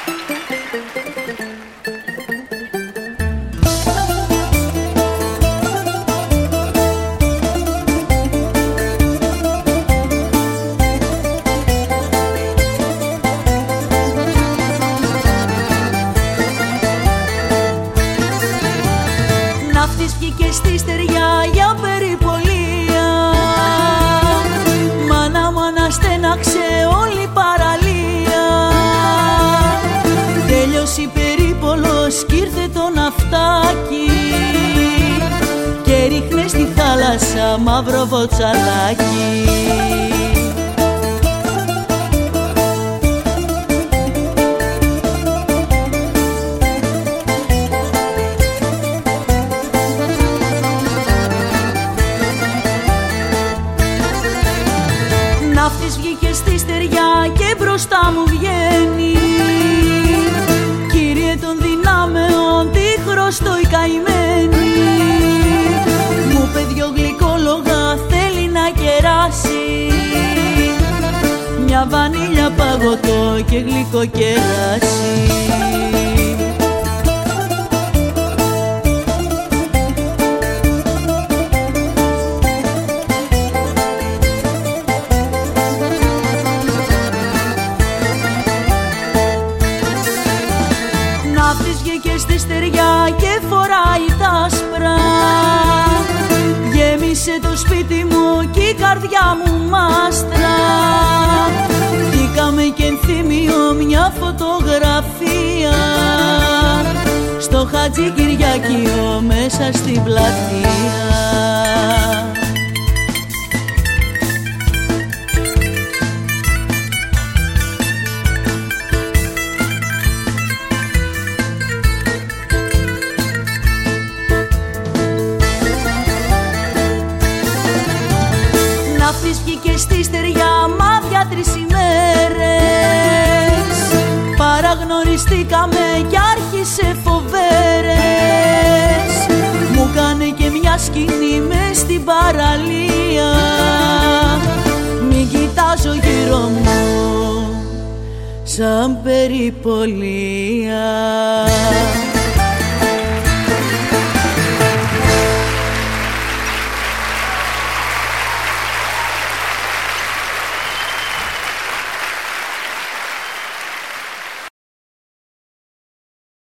Ναύτης βγήκε στη στεριά για περιπολία. Μάνα μάνα στέναξε όλη η παραλία. Τέλειωσε η περίπολος κι ήρθε το ναυτάκι και ρίχνε στη θάλασσα μαύρο βοτσαλάκι. Ναύτης βγήκε στη στεριά και μπροστά μου βγαίνει. Κύριε των δυνάμεων, τι χρωστώ η καημένη. Μου είπε δυο γλυκόλογα, θέλει να κεράσει. Μια βανίλια παγωτό και γλυκό κεράσι. Ναύτης βγήκε στη στεριά και φοράει τα άσπρα. Γέμισε το σπίτι μου κι η καρδιά μου μάστρα. Βγήκαμε κι ενθύμιο μια φωτογραφία στο Χατζη Κυριάκιο μέσα στην πλατεία. Ναύτης βγήκε στη στεριά μάτια 3 ημέρες. Παραγνωριστήκαμε κι άρχισε φοβέρες. Μου κάνε και μια σκηνή μες στην παραλία. Μην κοιτάζω γύρω μου σαν περιπολία.